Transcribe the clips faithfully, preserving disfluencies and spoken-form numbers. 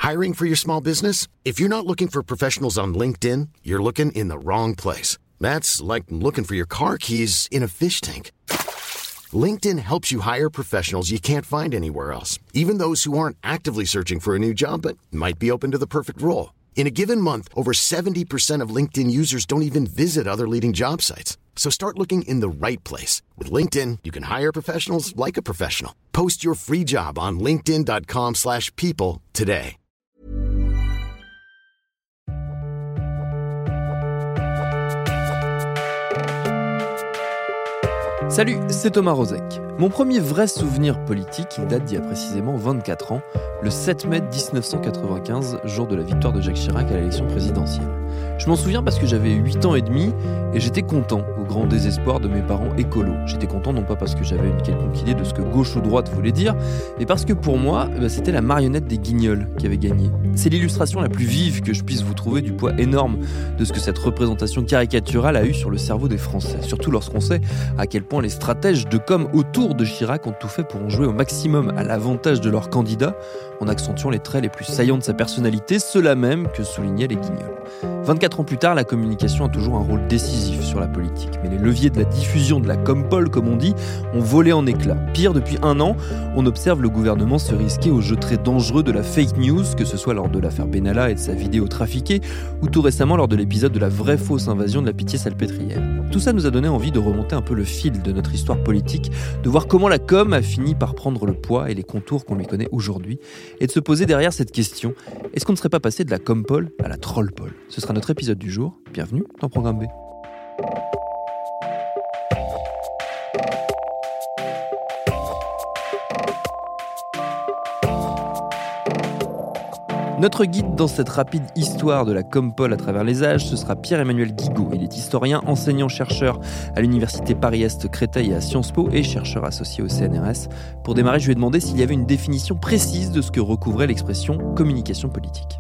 Hiring for your small business? If you're not looking for professionals on LinkedIn, you're looking in the wrong place. That's like looking for your car keys in a fish tank. LinkedIn helps you hire professionals you can't find anywhere else, even those who aren't actively searching for a new job but might be open to the perfect role. In a given month, over seventy percent of LinkedIn users don't even visit other leading job sites. So start looking in the right place. With LinkedIn, you can hire professionals like a professional. Post your free job on linkedin.com slash people today. Salut, c'est Thomas Rozek. Mon premier vrai souvenir politique, il date d'il y a précisément vingt-quatre ans, le sept mai dix-neuf cent quatre-vingt-quinze, jour de la victoire de Jacques Chirac à l'élection présidentielle. Je m'en souviens parce que j'avais huit ans et demi et j'étais content, au grand désespoir de mes parents écolos. J'étais content non pas parce que j'avais une quelconque idée de ce que gauche ou droite voulait dire, mais parce que pour moi, bah, c'était la marionnette des Guignols qui avait gagné. C'est l'illustration la plus vive que je puisse vous trouver du poids énorme de ce que cette représentation caricaturale a eu sur le cerveau des Français, surtout lorsqu'on sait à quel point les stratèges de com autour de Chirac ont tout fait pour en jouer au maximum à l'avantage de leur candidat, en accentuant les traits les plus saillants de sa personnalité, ceux-là même que soulignaient les Guignols. vingt-quatre ans plus tard, la communication a toujours un rôle décisif sur la politique. Mais les leviers de la diffusion de la compole, comme on dit, ont volé en éclats. Pire, depuis un an, on observe le gouvernement se risquer au jeu très dangereux de la fake news, que ce soit lors de l'affaire Benalla et de sa vidéo trafiquée, ou tout récemment lors de l'épisode de la vraie fausse invasion de la Pitié-Salpêtrière. Tout ça nous a donné envie de remonter un peu le fil de notre histoire politique, de voir comment la com a fini par prendre le poids et les contours qu'on lui connaît aujourd'hui, et de se poser derrière cette question, est-ce qu'on ne serait pas passé de la compole à la trollpole ? Ce sera notre épisode du jour, bienvenue dans Programme B. Notre guide dans cette rapide histoire de la compole à travers les âges, ce sera Pierre-Emmanuel Guigaud. Il est historien, enseignant-chercheur à l'université Paris-Est Créteil et à Sciences Po et chercheur associé au C N R S. Pour démarrer, je lui ai demandé s'il y avait une définition précise de ce que recouvrait l'expression communication politique.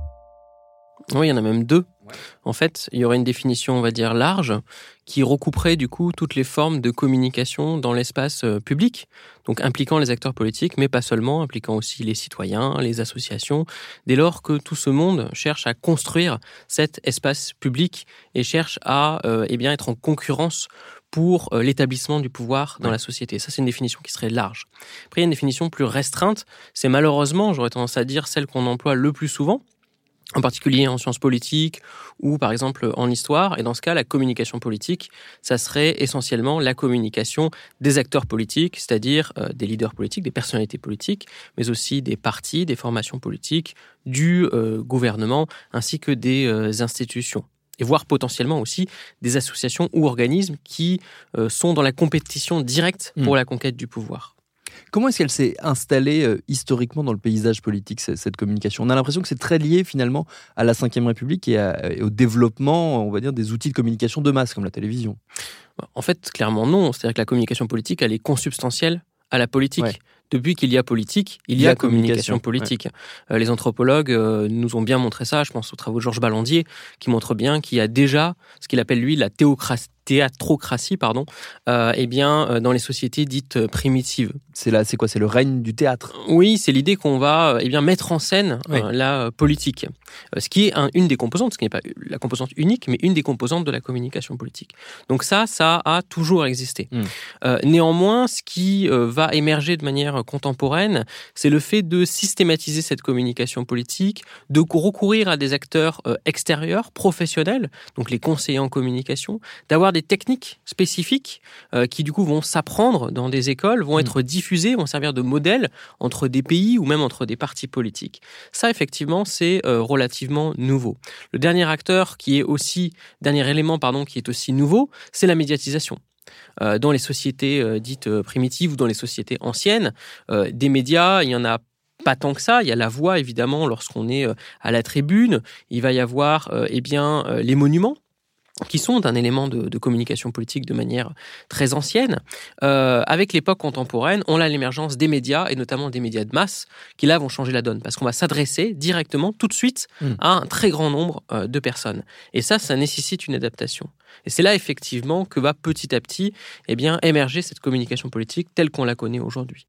Oui, il y en a même deux. En fait, il y aurait une définition, on va dire, large, qui recouperait du coup toutes les formes de communication dans l'espace euh, public, donc impliquant les acteurs politiques, mais pas seulement, impliquant aussi les citoyens, les associations, dès lors que tout ce monde cherche à construire cet espace public et cherche à euh, eh bien, être en concurrence pour euh, l'établissement du pouvoir dans ouais. la société. Ça, c'est une définition qui serait large. Après, il y a une définition plus restreinte, c'est malheureusement, j'aurais tendance à dire, celle qu'on emploie le plus souvent, en particulier en sciences politiques ou par exemple en histoire. Et dans ce cas, la communication politique, ça serait essentiellement la communication des acteurs politiques, c'est-à-dire euh, des leaders politiques, des personnalités politiques, mais aussi des partis, des formations politiques, du euh, gouvernement, ainsi que des euh, institutions. Et voire potentiellement aussi des associations ou organismes qui euh, sont dans la compétition directe pour mmh. la conquête du pouvoir. Comment est-ce qu'elle s'est installée euh, historiquement dans le paysage politique, cette, cette communication ? On a l'impression que c'est très lié finalement à la cinquième République et, à, et au développement, on va dire, des outils de communication de masse comme la télévision. En fait, clairement non. C'est-à-dire que la communication politique, elle est consubstantielle à la politique. Ouais. Depuis qu'il y a politique, il y a communication, communication politique. Ouais. Euh, les anthropologues euh, nous ont bien montré ça, je pense aux travaux de Georges Ballandier, qui montrent bien qu'il y a déjà ce qu'il appelle, lui, la théocratie, théatrocratie, pardon, euh, eh bien, euh, dans les sociétés dites euh, primitives. C'est, là, c'est quoi ? C'est le règne du théâtre ? Oui, c'est l'idée qu'on va euh, eh bien, mettre en scène oui. euh, la euh, politique. Euh, ce qui est un, une des composantes, ce qui n'est pas la composante unique, mais une des composantes de la communication politique. Donc ça, ça a toujours existé. Mmh. Euh, néanmoins, ce qui euh, va émerger de manière contemporaine, c'est le fait de systématiser cette communication politique, de recourir à des acteurs euh, extérieurs, professionnels, donc les conseillers en communication, d'avoir des techniques spécifiques euh, qui du coup vont s'apprendre dans des écoles, vont être diffusées, vont servir de modèle entre des pays ou même entre des partis politiques. Ça, effectivement, c'est euh, relativement nouveau. Le dernier acteur qui est aussi, dernier élément, pardon, qui est aussi nouveau, c'est la médiatisation. Euh, dans les sociétés euh, dites euh, primitives ou dans les sociétés anciennes, euh, des médias, il y en a pas tant que ça. Il y a la voix, évidemment, lorsqu'on est euh, à la tribune. Il va y avoir euh, eh bien, euh, les monuments, qui sont un élément de, de communication politique de manière très ancienne. Euh, avec l'époque contemporaine, on a l'émergence des médias, et notamment des médias de masse, qui là vont changer la donne, parce qu'on va s'adresser directement, tout de suite, mmh. à un très grand nombre euh, de personnes. Et ça, ça nécessite une adaptation. Et c'est là, effectivement, que va petit à petit eh bien, émerger cette communication politique telle qu'on la connaît aujourd'hui.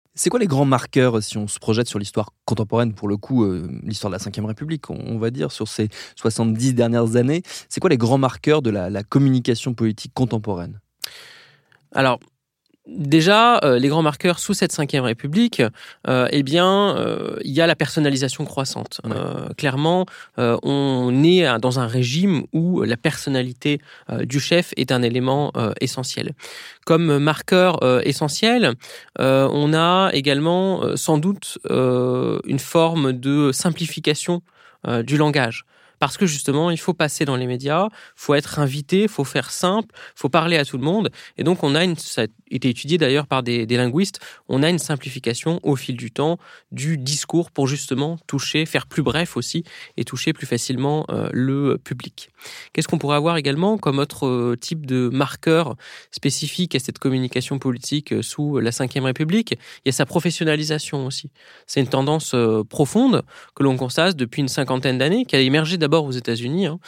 C'est quoi les grands marqueurs, si on se projette sur l'histoire contemporaine, pour le coup, euh, l'histoire de la cinquième République, on, on va dire, sur ces soixante-dix dernières années, c'est quoi les grands marqueurs de la, la communication politique contemporaine ? Alors, déjà, euh, les grands marqueurs sous cette cinquième République, euh, eh bien, euh, il y a la personnalisation croissante. Ouais. Euh, clairement, euh, on est dans un régime où la personnalité euh, du chef est un élément euh, essentiel. Comme marqueur euh, essentiel, euh, on a également euh, sans doute euh, une forme de simplification euh, du langage. Parce que justement, il faut passer dans les médias, il faut être invité, il faut faire simple, il faut parler à tout le monde. Et donc, on a une, ça a été étudié d'ailleurs par des, des linguistes, on a une simplification au fil du temps du discours pour justement toucher, faire plus bref aussi et toucher plus facilement euh, le public. Qu'est-ce qu'on pourrait avoir également comme autre euh, type de marqueur spécifique à cette communication politique euh, sous la cinquième République ? Il y a sa professionnalisation aussi. C'est une tendance euh, profonde que l'on constate depuis une cinquantaine d'années, qui a émergé d'abord D'abord aux États-Unis, hein,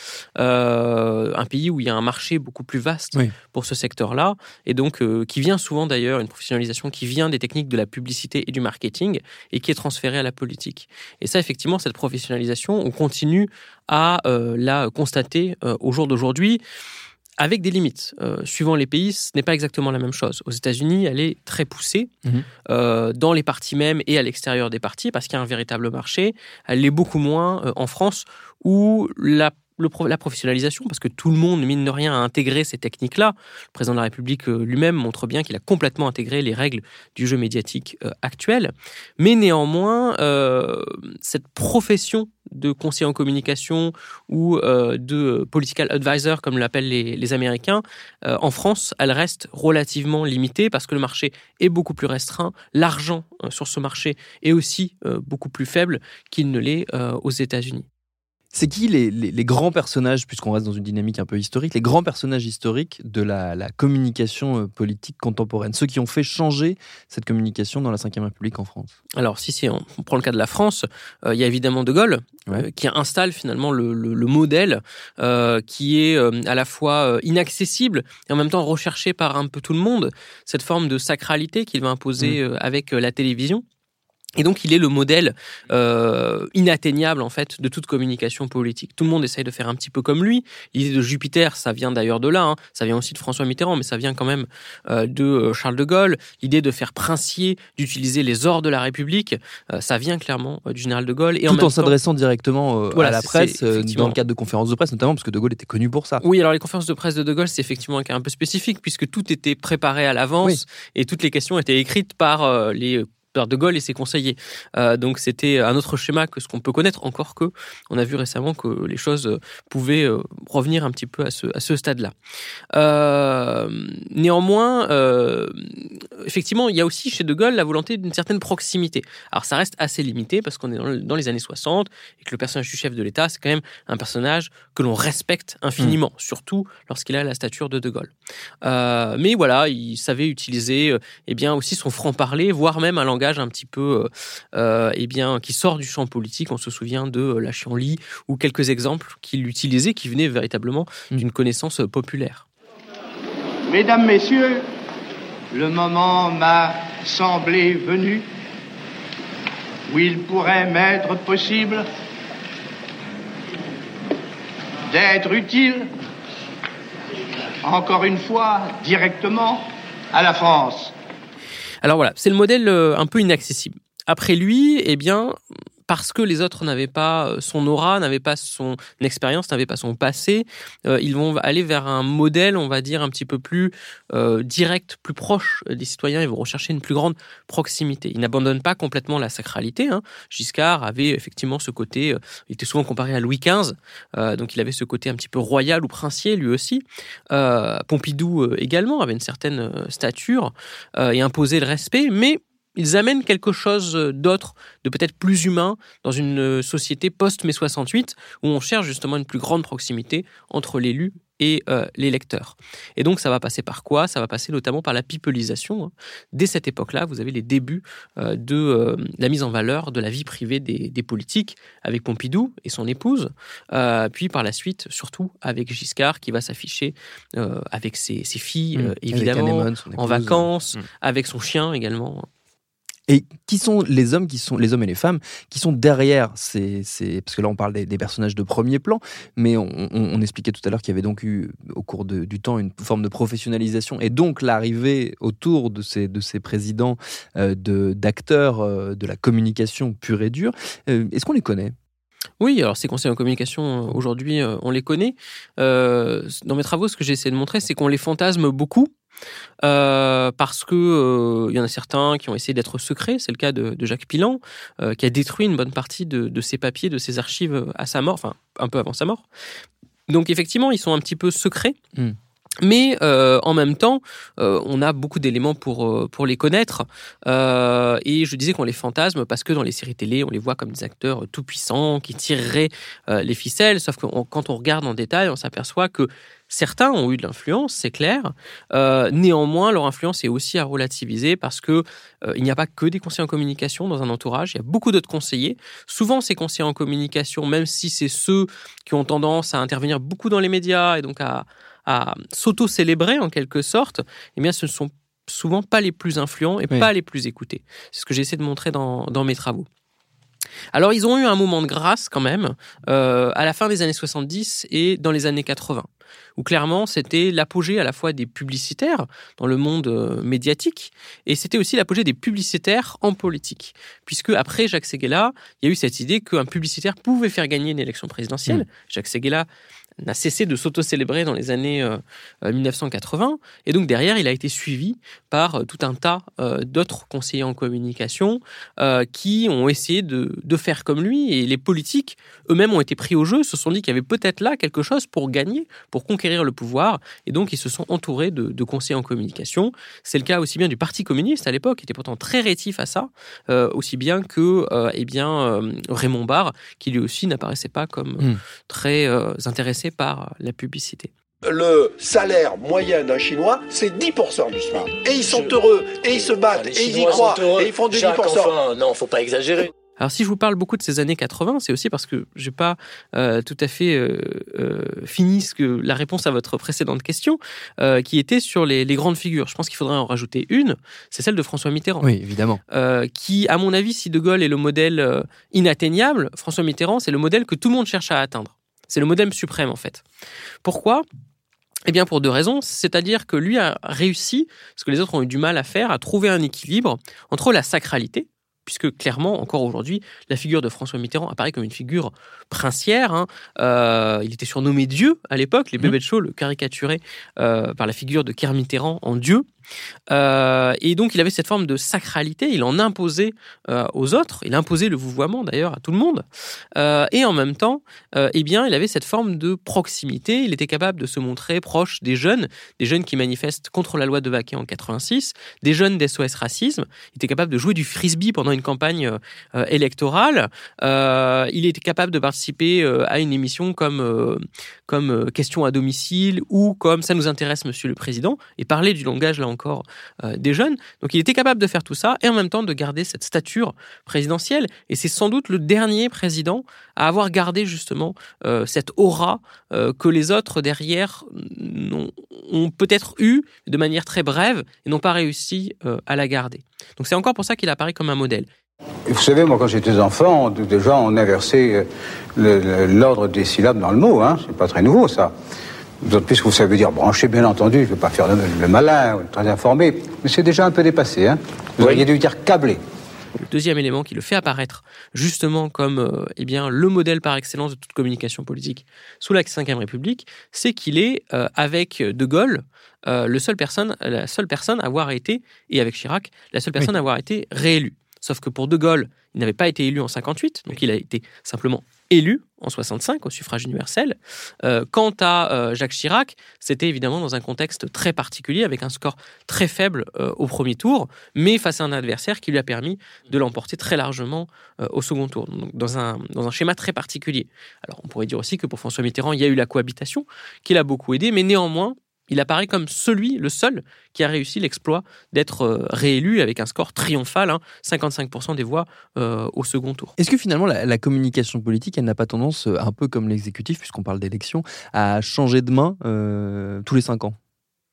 euh, un pays où il y a un marché beaucoup plus vaste oui. pour ce secteur-là, et donc euh, qui vient souvent d'ailleurs, une professionnalisation qui vient des techniques de la publicité et du marketing, et qui est transférée à la politique. Et ça, effectivement, cette professionnalisation, on continue à euh, la constater euh, au jour d'aujourd'hui, avec des limites. Euh, suivant les pays, ce n'est pas exactement la même chose. Aux États-Unis, elle est très poussée, mmh. euh, dans les partis même et à l'extérieur des partis, parce qu'il y a un véritable marché. Elle l'est beaucoup moins euh, en France, où la, le, la professionnalisation, parce que tout le monde, mine de rien, a intégré ces techniques-là. Le président de la République euh, lui-même montre bien qu'il a complètement intégré les règles du jeu médiatique euh, actuel. Mais néanmoins, euh, cette profession de conseiller en communication ou euh, de political advisor, comme l'appellent les, les Américains, euh, en France, elle reste relativement limitée parce que le marché est beaucoup plus restreint. L'argent euh, sur ce marché est aussi euh, beaucoup plus faible qu'il ne l'est euh, aux États-Unis. C'est qui les, les, les grands personnages, puisqu'on reste dans une dynamique un peu historique, les grands personnages historiques de la, la communication politique contemporaine, ceux qui ont fait changer cette communication dans la cinquième République en France? Alors, si, si on, on prend le cas de la France, euh, il y a évidemment De Gaulle, ouais. euh, qui installe finalement le, le, le modèle euh, qui est euh, à la fois euh, inaccessible et en même temps recherché par un peu tout le monde, cette forme de sacralité qu'il va imposer mmh. euh, avec euh, la télévision. Et donc, il est le modèle euh, inatteignable, en fait, de toute communication politique. Tout le monde essaye de faire un petit peu comme lui. L'idée de Jupiter, ça vient d'ailleurs de là. Hein. Ça vient aussi de François Mitterrand, mais ça vient quand même euh, de Charles de Gaulle. L'idée de faire princier, d'utiliser les ors de la République, euh, ça vient clairement euh, du général de Gaulle. Et Tout en, en même s'adressant temps, directement euh, voilà, à la presse, euh, dans le cadre de conférences de presse, notamment, parce que de Gaulle était connu pour ça. Oui, alors les conférences de presse de De Gaulle, c'est effectivement un cas un peu spécifique, puisque tout était préparé à l'avance, oui. et toutes les questions étaient écrites par euh, les... De Gaulle et ses conseillers. Euh, donc c'était un autre schéma que ce qu'on peut connaître, encore que on a vu récemment que les choses pouvaient euh, revenir un petit peu à ce, à ce stade-là. Euh, néanmoins, euh, effectivement, il y a aussi chez De Gaulle la volonté d'une certaine proximité. Alors ça reste assez limité parce qu'on est dans, le, dans les années soixante et que le personnage du chef de l'État, c'est quand même un personnage que l'on respecte infiniment, mmh. surtout lorsqu'il a la stature de De Gaulle. Euh, mais voilà, il savait utiliser euh, eh bien, aussi son franc-parler, voire même un langage un petit peu euh, eh bien, qui sort du champ politique. On se souvient de euh, la Chienlit ou quelques exemples qu'il utilisait qui venaient véritablement mmh. d'une connaissance populaire. Mesdames, Messieurs, le moment m'a semblé venu où il pourrait m'être possible d'être utile, encore une fois, directement à la France. Alors voilà, c'est le modèle un peu inaccessible. Après lui, eh bien, parce que les autres n'avaient pas son aura, n'avaient pas son expérience, n'avaient pas son passé, euh, ils vont aller vers un modèle, on va dire, un petit peu plus euh, direct, plus proche des citoyens. Ils vont rechercher une plus grande proximité. Ils n'abandonnent pas complètement la sacralité. Hein. Giscard avait effectivement ce côté, euh, il était souvent comparé à Louis quinze, euh, donc il avait ce côté un petit peu royal ou princier, lui aussi. Euh, Pompidou euh, également avait une certaine euh, stature euh, et imposait le respect, mais ils amènent quelque chose d'autre, de peut-être plus humain, dans une société post-mai soixante-huit, où on cherche justement une plus grande proximité entre l'élu et euh, les lecteurs. Et donc, ça va passer par quoi ? Ça va passer notamment par la pipelisation. Hein. Dès cette époque-là, vous avez les débuts euh, de euh, la mise en valeur de la vie privée des, des politiques, avec Pompidou et son épouse, euh, puis par la suite, surtout avec Giscard, qui va s'afficher euh, avec ses, ses filles, mmh. euh, évidemment, Anémone, en vacances, mmh. avec son chien également. Et qui sont les hommes, qui sont les hommes et les femmes qui sont derrière ces, ces parce que là on parle des, des personnages de premier plan, mais on, on, on expliquait tout à l'heure qu'il y avait donc eu au cours de, du temps une forme de professionnalisation et donc l'arrivée autour de ces de ces présidents euh, de d'acteurs euh, de la communication pure et dure. Euh, est-ce qu'on les connaît ? Oui, alors ces conseillers en communication, aujourd'hui, euh, on les connaît. Euh, dans mes travaux, ce que j'ai essayé de montrer, c'est qu'on les fantasme beaucoup. Euh, parce que il euh, y en a certains qui ont essayé d'être secrets, c'est le cas de, de Jacques Pillan, euh, qui a détruit une bonne partie de, de ses papiers, de ses archives à sa mort, enfin un peu avant sa mort. Donc effectivement, ils sont un petit peu secrets. Mmh. Mais euh, en même temps, euh, on a beaucoup d'éléments pour euh, pour les connaître. Euh, et je disais qu'on les fantasme parce que dans les séries télé, on les voit comme des acteurs tout puissants qui tireraient euh, les ficelles. Sauf que on, quand on regarde en détail, on s'aperçoit que certains ont eu de l'influence, c'est clair. Euh, néanmoins, leur influence est aussi à relativiser parce que euh, il n'y a pas que des conseillers en communication dans un entourage. Il y a beaucoup d'autres conseillers. Souvent, ces conseillers en communication, même si c'est ceux qui ont tendance à intervenir beaucoup dans les médias et donc à à s'auto-célébrer en quelque sorte, eh bien, ce ne sont souvent pas les plus influents et oui. pas les plus écoutés. C'est ce que j'essaie de montrer dans, dans mes travaux. Alors, ils ont eu un moment de grâce quand même, euh, à la fin des années soixante-dix et dans les années quatre-vingts, où clairement, c'était l'apogée à la fois des publicitaires dans le monde euh, médiatique, et c'était aussi l'apogée des publicitaires en politique. Puisque après Jacques Séguéla, il y a eu cette idée qu'un publicitaire pouvait faire gagner une élection présidentielle. Mmh. Jacques Séguéla n'a cessé de s'auto-célébrer dans les années euh, dix-neuf cent quatre-vingts. Et donc, derrière, il a été suivi par euh, tout un tas euh, d'autres conseillers en communication euh, qui ont essayé de, de faire comme lui. Et les politiques, eux-mêmes, ont été pris au jeu, se sont dit qu'il y avait peut-être là quelque chose pour gagner, pour conquérir le pouvoir. Et donc, ils se sont entourés de, de conseillers en communication. C'est le cas aussi bien du Parti communiste, à l'époque, qui était pourtant très rétif à ça, euh, aussi bien que euh, eh bien, euh, Raymond Barre, qui lui aussi n'apparaissait pas comme mmh. très euh, intéressé par la publicité. Le salaire moyen d'un Chinois, c'est dix pour cent du SMIC. Et ils sont Je... heureux, et ils se battent, et ils y croient, et ils font du Jacques, dix pour cent. Enfin, non, faut pas exagérer. Alors si je vous parle beaucoup de ces années quatre-vingts, c'est aussi parce que je n'ai pas euh, tout à fait euh, euh, fini ce que, la réponse à votre précédente question, euh, qui était sur les, les grandes figures. Je pense qu'il faudrait en rajouter une, c'est celle de François Mitterrand. Oui, évidemment. Euh, qui, à mon avis, si De Gaulle est le modèle euh, inatteignable, François Mitterrand, c'est le modèle que tout le monde cherche à atteindre. C'est le modèle suprême, en fait. Pourquoi ? Eh bien, pour deux raisons. C'est-à-dire que lui a réussi, ce que les autres ont eu du mal à faire, à trouver un équilibre entre la sacralité, puisque clairement, encore aujourd'hui, la figure de François Mitterrand apparaît comme une figure princière. Hein. Euh, il était surnommé Dieu à l'époque. Les mmh. bébés de show le caricaturaient euh, par la figure de Kerr Mitterrand en Dieu. Euh, et donc, il avait cette forme de sacralité. Il en imposait euh, aux autres. Il imposait le vouvoiement, d'ailleurs, à tout le monde. Euh, et en même temps, euh, eh bien, il avait cette forme de proximité. Il était capable de se montrer proche des jeunes, des jeunes qui manifestent contre la loi de Baquet en quatre-vingt-six, des jeunes d'S O S Racisme. Il était capable de jouer du frisbee pendant une campagne euh, électorale. Euh, il était capable de participer euh, à une émission comme, euh, comme euh, Question à domicile ou comme Ça nous intéresse, Monsieur le Président, et parler du langage, là encore, euh, des jeunes. Donc, il était capable de faire tout ça et en même temps de garder cette stature présidentielle. Et c'est sans doute le dernier président à avoir gardé justement euh, cette aura euh, que les autres derrière ont, ont peut-être eu de manière très brève et n'ont pas réussi euh, à la garder. Donc, c'est encore pour ça qu'il apparaît comme un modèle. Vous savez, moi, quand j'étais enfant, déjà, on inversait le, le, l'ordre des syllabes dans le mot. Hein. C'est pas très nouveau, ça. D'autant plus que vous savez dire brancher, bien entendu. Je ne veux pas faire le, le malin, le très informé. Mais c'est déjà un peu dépassé. Hein. Vous oui. auriez dû dire câblé. Le deuxième élément qui le fait apparaître justement comme euh, eh bien, le modèle par excellence de toute communication politique sous la cinquième République, c'est qu'il est, euh, avec De Gaulle, euh, le seul personne, la seule personne à avoir été, et avec Chirac, la seule personne oui. à avoir été réélue. Sauf que pour De Gaulle, il n'avait pas été élu en cinquante-huit, donc il a été simplement élu en soixante-cinq au suffrage universel. Euh, quant à euh, Jacques Chirac, c'était évidemment dans un contexte très particulier, avec un score très faible euh, au premier tour, mais face à un adversaire qui lui a permis de l'emporter très largement euh, au second tour, donc dans un, dans un schéma très particulier. Alors on pourrait dire aussi que pour François Mitterrand, il y a eu la cohabitation, qui l'a beaucoup aidé, mais néanmoins, il apparaît comme celui, le seul, qui a réussi l'exploit d'être euh, réélu avec un score triomphal, hein, cinquante-cinq pour cent des voix euh, au second tour. Est-ce que finalement la, la communication politique, elle n'a pas tendance, un peu comme l'exécutif, puisqu'on parle d'élection, à changer de main euh, tous les cinq ans, en ce moment ?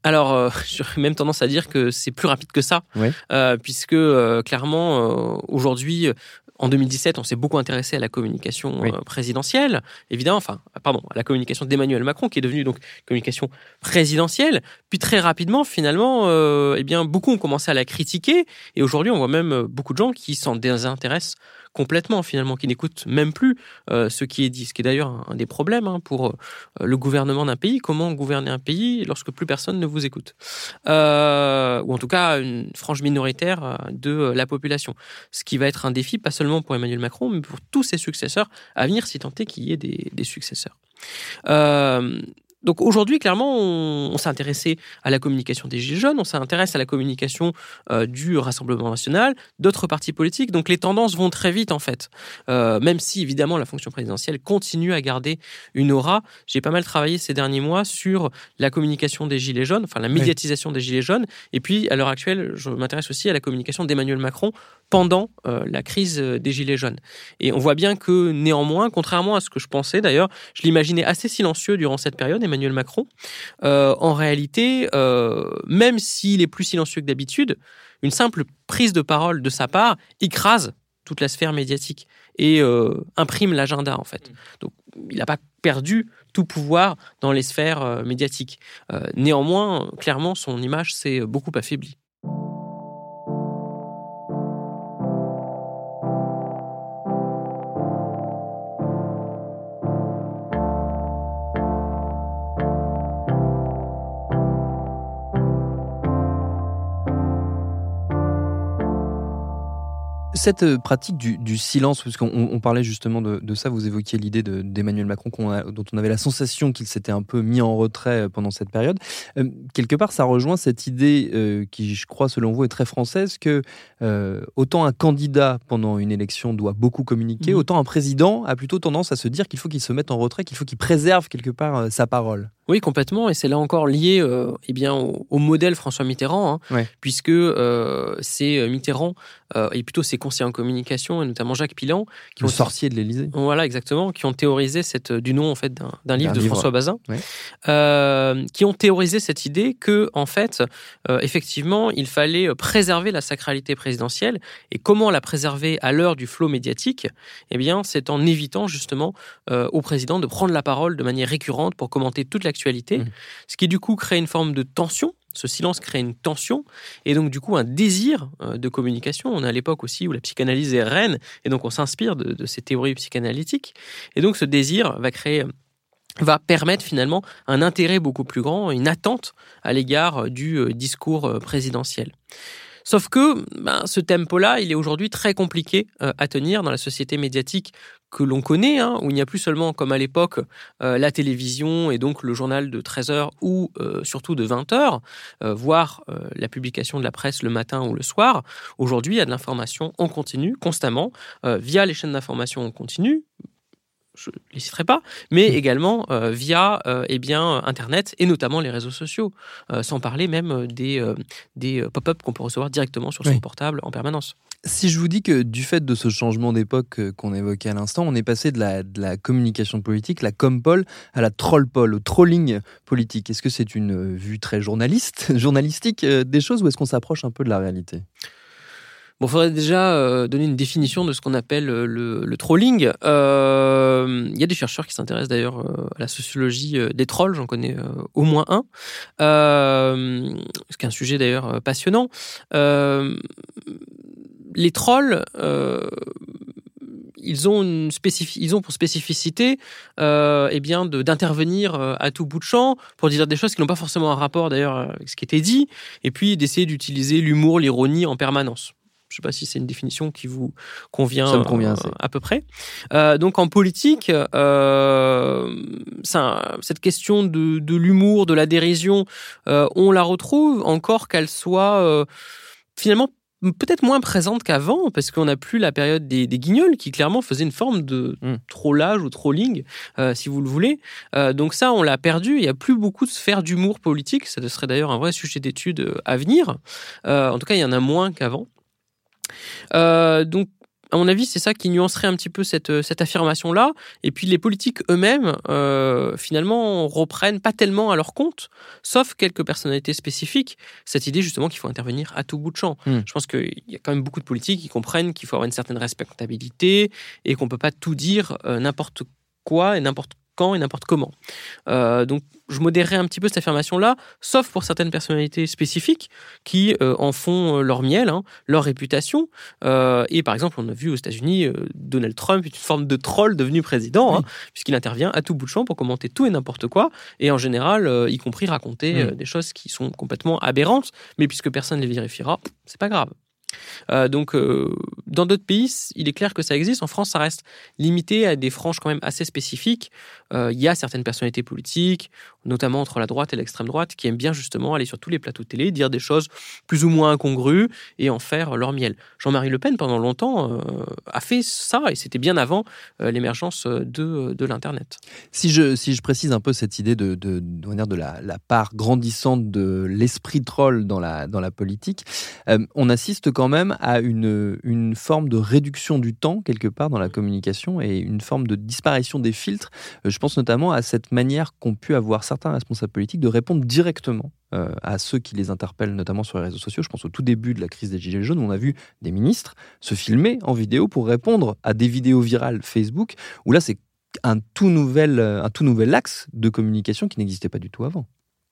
Alors, euh, j'aurais même tendance à dire que c'est plus rapide que ça, ouais. euh, puisque euh, clairement, euh, aujourd'hui, en deux mille dix-sept, on s'est beaucoup intéressé à la communication oui. euh, présidentielle, évidemment, enfin, pardon, à la communication d'Emmanuel Macron, qui est devenue donc communication présidentielle. Puis très rapidement, finalement, euh, eh bien, beaucoup ont commencé à la critiquer, et aujourd'hui, on voit même beaucoup de gens qui s'en désintéressent complètement, finalement, qui n'écoutent même plus euh, ce qui est dit. Ce qui est d'ailleurs un, un des problèmes hein, pour euh, le gouvernement d'un pays. Comment gouverner un pays lorsque plus personne ne vous écoute euh, ou en tout cas, une frange minoritaire de euh, la population. Ce qui va être un défi, pas seulement pour Emmanuel Macron, mais pour tous ses successeurs à venir, si tant est qu'il y ait des, des successeurs. Euh, Donc aujourd'hui, clairement, on, on s'est intéressé à la communication des Gilets jaunes, on s'intéresse à la communication euh, du Rassemblement national, d'autres partis politiques. Donc les tendances vont très vite, en fait. Euh, même si, évidemment, la fonction présidentielle continue à garder une aura. J'ai pas mal travaillé ces derniers mois sur la communication des Gilets jaunes, enfin la médiatisation oui. des Gilets jaunes. Et puis, à l'heure actuelle, je m'intéresse aussi à la communication d'Emmanuel Macron pendant euh, la crise des Gilets jaunes. Et on voit bien que, néanmoins, contrairement à ce que je pensais, d'ailleurs, je l'imaginais assez silencieux durant cette période, Emmanuel Macron, euh, en réalité, euh, même s'il est plus silencieux que d'habitude, une simple prise de parole de sa part écrase toute la sphère médiatique et euh, imprime l'agenda, en fait. Donc, il n'a pas perdu tout pouvoir dans les sphères euh, médiatiques. Euh, néanmoins, clairement, son image s'est beaucoup affaiblie. Cette pratique du, du silence, parce qu'on on parlait justement de, de ça, vous évoquiez l'idée de, d'Emmanuel Macron qu'on a, dont on avait la sensation qu'il s'était un peu mis en retrait pendant cette période. Euh, quelque part, ça rejoint cette idée euh, qui, je crois, selon vous, est très française, que euh, autant un candidat pendant une élection doit beaucoup communiquer, mmh. autant un président a plutôt tendance à se dire qu'il faut qu'il se mette en retrait, qu'il faut qu'il préserve quelque part euh, sa parole. Oui, complètement, et c'est là encore lié euh, eh bien, au, au modèle François Mitterrand, hein, ouais. puisque euh, c'est Mitterrand euh, et plutôt ses conseillers en communication, et notamment Jacques Pillan, qui le ont sorcier de l'Élysée. Voilà, exactement, qui ont théorisé cette du nom en fait d'un, d'un livre d'un de livre. François Bazin, ouais. euh, qui ont théorisé cette idée que en fait, euh, effectivement, il fallait préserver la sacralité présidentielle, et comment la préserver à l'heure du flot médiatique ? Eh bien, c'est en évitant justement euh, au président de prendre la parole de manière récurrente pour commenter toute la actualité, mmh. ce qui du coup crée une forme de tension. Ce silence crée une tension et donc du coup un désir de communication. On est à l'époque aussi où la psychanalyse est reine et donc on s'inspire de, de ces théories psychanalytiques. Et donc ce désir va créer, va permettre finalement un intérêt beaucoup plus grand, une attente à l'égard du discours présidentiel. Sauf que ben, ce tempo-là, il est aujourd'hui très compliqué euh, à tenir dans la société médiatique que l'on connaît, hein, où il n'y a plus seulement, comme à l'époque, euh, la télévision et donc le journal de treize heures ou euh, surtout de vingt heures, euh, voire euh, la publication de la presse le matin ou le soir. Aujourd'hui, il y a de l'information en continu, constamment, euh, via les chaînes d'information en continu, je ne les citerai pas, mais également euh, via euh, eh bien, Internet et notamment les réseaux sociaux, euh, sans parler même des, euh, des pop-up qu'on peut recevoir directement sur son oui. portable en permanence. Si je vous dis que du fait de ce changement d'époque qu'on évoquait à l'instant, on est passé de la, de la communication politique, la compol, à la trollpol, au trolling politique, est-ce que c'est une vue très journaliste, journalistique des choses ou est-ce qu'on s'approche un peu de la réalité ? Bon, il faudrait déjà euh, donner une définition de ce qu'on appelle le, le trolling. Euh, il y a des chercheurs qui s'intéressent d'ailleurs euh, à la sociologie euh, des trolls, j'en connais euh, au moins un, euh, ce qui est un sujet d'ailleurs passionnant. Euh, les trolls, euh, ils ont une spécifi- ils ont pour spécificité euh, eh bien de, d'intervenir à tout bout de champ pour dire des choses qui n'ont pas forcément un rapport d'ailleurs avec ce qui était dit, et puis d'essayer d'utiliser l'humour, l'ironie en permanence. Je ne sais pas si c'est une définition qui vous convient, ça me convient euh, à peu près. Euh, donc en politique, euh, ça, cette question de, de l'humour, de la dérision, euh, on la retrouve encore qu'elle soit euh, finalement peut-être moins présente qu'avant, parce qu'on n'a plus la période des, des guignols qui clairement faisait une forme de mmh. trollage ou trolling, euh, si vous le voulez. Euh, donc ça, on l'a perdu. Il n'y a plus beaucoup de sphères d'humour politique. Ça serait d'ailleurs un vrai sujet d'étude à venir. Euh, en tout cas, il y en a moins qu'avant. Euh, donc, à mon avis, c'est ça qui nuancerait un petit peu cette, cette affirmation-là. Et puis, les politiques eux-mêmes, euh, finalement, reprennent pas tellement à leur compte, sauf quelques personnalités spécifiques, cette idée justement qu'il faut intervenir à tout bout de champ. Mmh. Je pense qu'il y a quand même beaucoup de politiques qui comprennent qu'il faut avoir une certaine respectabilité et qu'on peut pas tout dire euh, n'importe quoi et n'importe quand et n'importe comment. Euh, donc, je modérerais un petit peu cette affirmation-là, sauf pour certaines personnalités spécifiques qui euh, en font leur miel, hein, leur réputation. Euh, et par exemple, on a vu aux États-Unis, euh, Donald Trump est une forme de troll devenu président, oui. hein, puisqu'il intervient à tout bout de champ pour commenter tout et n'importe quoi, et en général, euh, y compris raconter euh, des choses qui sont complètement aberrantes, mais puisque personne ne les vérifiera, c'est pas grave. Euh, donc, euh, dans d'autres pays, il est clair que ça existe. En France, ça reste limité à des franges quand même assez spécifiques. Euh, il y a certaines personnalités politiques, notamment entre la droite et l'extrême droite, qui aiment bien justement aller sur tous les plateaux de télé, dire des choses plus ou moins incongrues et en faire leur miel. Jean-Marie Le Pen, pendant longtemps, euh, a fait ça, et c'était bien avant euh, l'émergence de, de l'Internet. Si je, si je précise un peu cette idée de, de, de, de la, la part grandissante de l'esprit troll dans la, dans la politique, euh, on assiste quand même à une, une forme de réduction du temps, quelque part, dans la communication, et une forme de disparition des filtres. Euh, je pense notamment à cette manière qu'ont pu avoir certains responsables politiques de répondre directement euh, à ceux qui les interpellent, notamment sur les réseaux sociaux. Je pense au tout début de la crise des Gilets jaunes, où on a vu des ministres se filmer en vidéo pour répondre à des vidéos virales Facebook, où là, c'est un tout nouvel, un tout nouvel axe de communication qui n'existait pas du tout avant.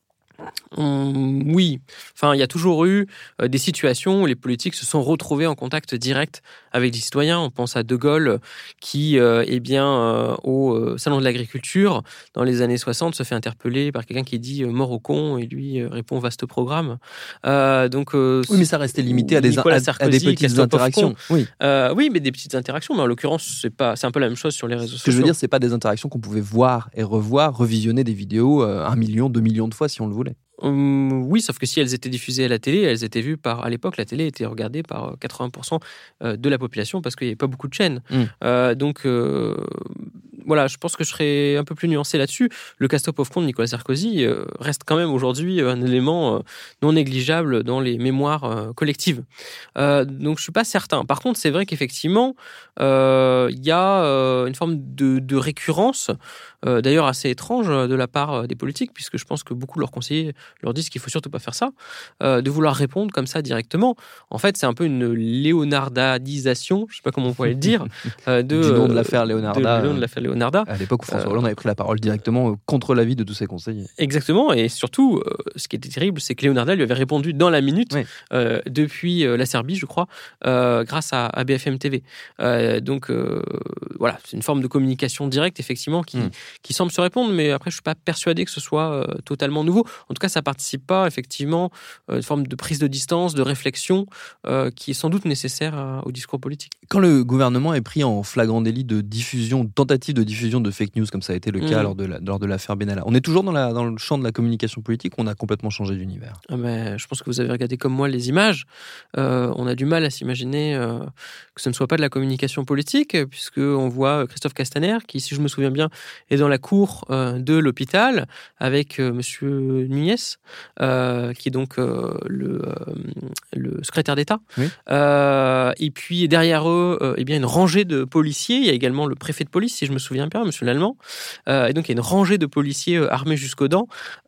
Hum, oui, enfin, il y a toujours eu euh, des situations où les politiques se sont retrouvés en contact direct avec les citoyens. On pense à De Gaulle qui, euh, eh bien, euh, au euh, salon de l'agriculture, dans les années soixante, se fait interpeller par quelqu'un qui dit euh, « mort au con » et lui euh, répond « vaste programme euh, ». Donc, euh, oui, mais ça restait limité à des, à, à des petites interactions. Oui. Euh, oui, mais des petites interactions. Mais en l'occurrence, c'est pas, c'est un peu la même chose sur les réseaux sociaux. Ce que je veux dire, c'est pas des interactions qu'on pouvait voir et revoir, revisionner des vidéos euh, un million, deux millions de fois si on le voulait. Hum, oui, sauf que si elles étaient diffusées à la télé, elles étaient vues par... À l'époque, la télé était regardée par quatre-vingts pour cent de la population parce qu'il n'y avait pas beaucoup de chaînes. Mmh. Euh, donc, euh, voilà, je pense que je serais un peu plus nuancé là-dessus. Le casse-top of compte de Nicolas Sarkozy euh, reste quand même aujourd'hui un élément euh, non négligeable dans les mémoires euh, collectives. Euh, donc, je ne suis pas certain. Par contre, c'est vrai qu'effectivement, il euh, y a euh, une forme de, de récurrence, euh, d'ailleurs assez étrange de la part des politiques, puisque je pense que beaucoup de leurs conseillers leur disent qu'il ne faut surtout pas faire ça, euh, de vouloir répondre comme ça directement. En fait, c'est un peu une léonardadisation, je ne sais pas comment on pourrait le dire, euh, de, du nom de l'affaire Léonarda. De, de, de l'affaire Léonarda. À l'époque où François Hollande avait pris la parole directement contre l'avis de tous ses conseillers. Exactement, et surtout, euh, ce qui était terrible, c'est que Léonarda lui avait répondu dans la minute, oui. euh, depuis euh, la Serbie, je crois, euh, grâce à, à B F M T V. Euh, donc, euh, voilà, c'est une forme de communication directe, effectivement, qui, mmh. qui semble se répondre, mais après, je ne suis pas persuadé que ce soit euh, totalement nouveau. En tout cas, ça ne participe pas, effectivement, à une forme de prise de distance, de réflexion, euh, qui est sans doute nécessaire à, au discours politique. Quand le gouvernement est pris en flagrant délit de diffusion, tentative de diffusion de fake news, comme ça a été le cas mmh. lors, de la, lors de l'affaire Benalla, on est toujours dans, la, dans le champ de la communication politique ou on a complètement changé d'univers? ah ben, Je pense que vous avez regardé comme moi les images. Euh, on a du mal à s'imaginer euh, que ce ne soit pas de la communication politique, puisqu'on voit Christophe Castaner, qui, si je me souviens bien, est dans la cour euh, de l'hôpital avec euh, monsieur Nunez, euh, qui est donc euh, le, euh, le secrétaire d'État. Oui. Euh, et puis derrière eux, euh, eh bien, une rangée de policiers. Il y a également le préfet de police, si je me souviens bien, monsieur Lallemand. Euh, et donc, il y a une rangée de policiers euh, armés jusqu'aux dents.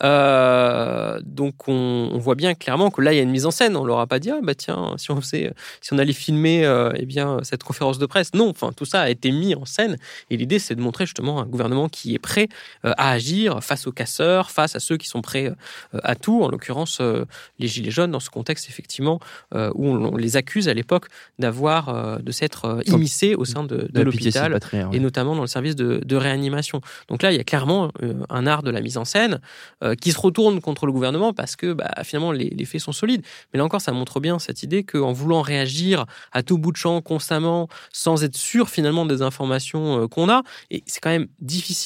Euh, donc, on, on voit bien clairement que là, il y a une mise en scène. On ne leur a pas dit, ah, bah tiens, si on, faisait, si on allait filmer euh, eh bien, cette conférence de presse. Non, enfin, tout ça a été mis en scène. Et l'idée, c'est de montrer justement un gouvernement qui est prêt euh, à agir face aux casseurs, face à ceux qui sont prêts euh, à tout. En l'occurrence, euh, les Gilets jaunes, dans ce contexte, effectivement, euh, où on, on les accuse à l'époque d'avoir, euh, de s'être euh, immiscés au sein de, de, de l'hôpital, patrie, ouais. et notamment dans le service de, de réanimation. Donc là, il y a clairement euh, un art de la mise en scène euh, qui se retourne contre le gouvernement parce que bah, finalement, les, les faits sont solides. Mais là encore, ça montre bien cette idée qu'en voulant réagir à tout bout de champ, constamment, sans être sûr finalement des informations euh, qu'on a, et c'est quand même difficile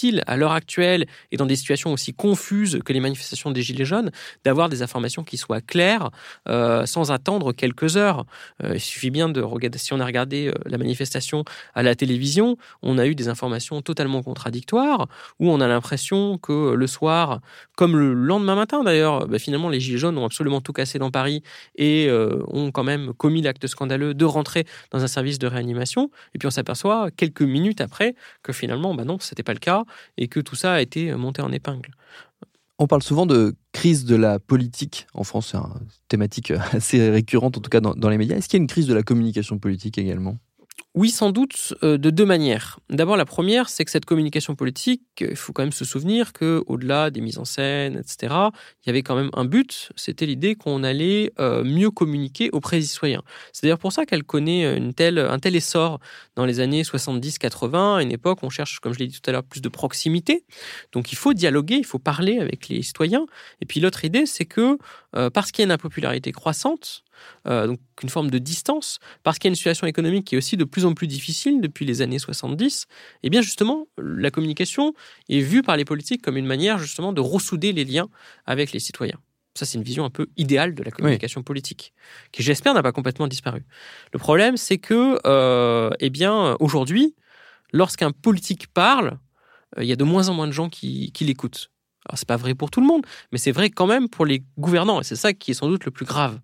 difficile à l'heure actuelle et dans des situations aussi confuses que les manifestations des Gilets jaunes d'avoir des informations qui soient claires euh, sans attendre quelques heures. Euh, il suffit bien de regarder, si on a regardé euh, la manifestation à la télévision, on a eu des informations totalement contradictoires où on a l'impression que le soir, comme le lendemain matin d'ailleurs, bah, finalement les Gilets jaunes ont absolument tout cassé dans Paris et euh, ont quand même commis l'acte scandaleux de rentrer dans un service de réanimation. Et puis on s'aperçoit quelques minutes après que finalement, bah non, c'était pas le cas et que tout ça a été monté en épingle. On parle souvent de crise de la politique en France, c'est une thématique assez récurrente en tout cas dans, dans les médias. Est-ce qu'il y a une crise de la communication politique également ? Oui, sans doute, euh, de deux manières. D'abord, la première, c'est que cette communication politique, il faut quand même se souvenir qu'au-delà des mises en scène, et cetera, il y avait quand même un but, c'était l'idée qu'on allait euh, mieux communiquer auprès des citoyens. C'est d'ailleurs pour ça qu'elle connaît une telle, un tel essor dans les années soixante-dix quatre-vingts, à une époque où on cherche, comme je l'ai dit tout à l'heure, plus de proximité. Donc il faut dialoguer, il faut parler avec les citoyens. Et puis l'autre idée, c'est que euh, parce qu'il y a une impopularité croissante, Euh, donc une forme de distance, parce qu'il y a une situation économique qui est aussi de plus en plus difficile depuis les années soixante-dix, et bien justement, la communication est vue par les politiques comme une manière justement de ressouder les liens avec les citoyens. Ça, c'est une vision un peu idéale de la communication oui. politique, qui j'espère n'a pas complètement disparu. Le problème, c'est que, euh, eh bien, aujourd'hui, lorsqu'un politique parle, euh, il y a de moins en moins de gens qui, qui l'écoutent. Alors, c'est pas vrai pour tout le monde, mais c'est vrai quand même pour les gouvernants, et c'est ça qui est sans doute le plus grave.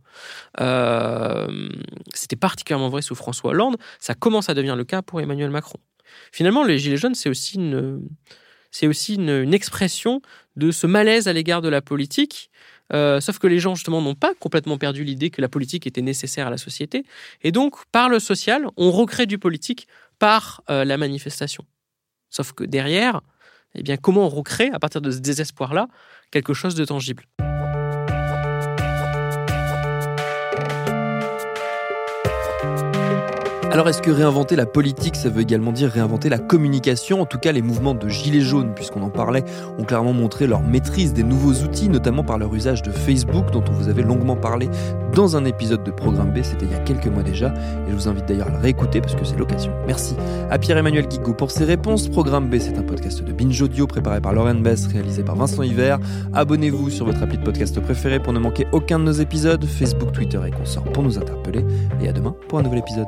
Euh, c'était particulièrement vrai sous François Hollande, ça commence à devenir le cas pour Emmanuel Macron. Finalement, les Gilets jaunes, c'est aussi une, c'est aussi une, une expression de ce malaise à l'égard de la politique, euh, sauf que les gens, justement, n'ont pas complètement perdu l'idée que la politique était nécessaire à la société, et donc, par le social, on recrée du politique par euh, la manifestation. Sauf que derrière, eh bien, comment on recrée, à partir de ce désespoir-là, quelque chose de tangible ? Alors, est-ce que réinventer la politique, ça veut également dire réinventer la communication ? En tout cas, les mouvements de Gilets jaunes, puisqu'on en parlait, ont clairement montré leur maîtrise des nouveaux outils, notamment par leur usage de Facebook, dont on vous avait longuement parlé dans un épisode de Programme B, c'était il y a quelques mois déjà, et je vous invite d'ailleurs à le réécouter parce que c'est l'occasion. Merci à Pierre-Emmanuel Guigou pour ses réponses. Programme B, c'est un podcast de Binge Audio préparé par Lauren Bess, réalisé par Vincent Hiver. Abonnez-vous sur votre appli de podcast préféré pour ne manquer aucun de nos épisodes, Facebook, Twitter et consorts pour nous interpeller. Et à demain pour un nouvel épisode.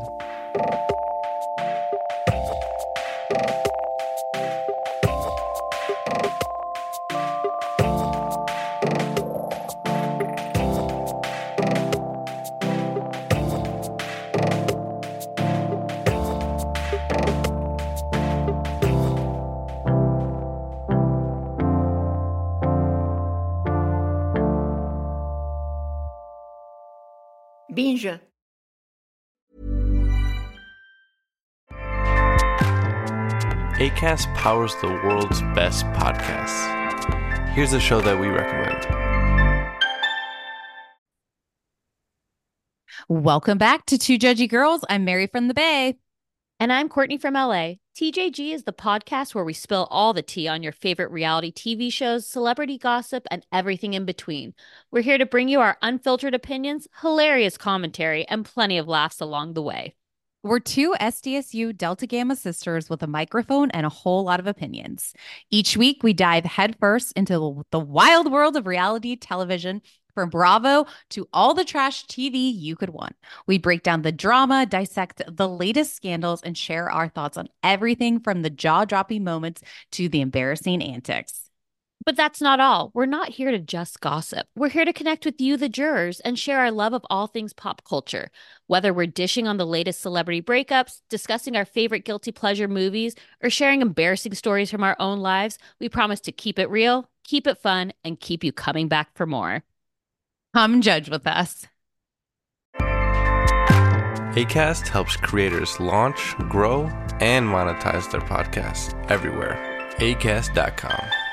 Binge. Acast powers the world's best podcasts. Here's a show that we recommend. Welcome back to Two Judgy Girls. I'm Mary from the Bay. And I'm Courtney from L A. T J G is the podcast where we spill all the tea on your favorite reality T V shows, celebrity gossip, and everything in between. We're here to bring you our unfiltered opinions, hilarious commentary, and plenty of laughs along the way. We're two S D S U Delta Gamma sisters with a microphone and a whole lot of opinions. Each week, we dive headfirst into the wild world of reality television, from Bravo to all the trash T V you could want. We break down the drama, dissect the latest scandals, and share our thoughts on everything from the jaw-dropping moments to the embarrassing antics. But that's not all. We're not here to just gossip. We're here to connect with you, the jurors, and share our love of all things pop culture. Whether we're dishing on the latest celebrity breakups, discussing our favorite guilty pleasure movies, or sharing embarrassing stories from our own lives, we promise to keep it real, keep it fun, and keep you coming back for more. Come judge with us. Acast helps creators launch, grow, and monetize their podcasts everywhere. acast dot com.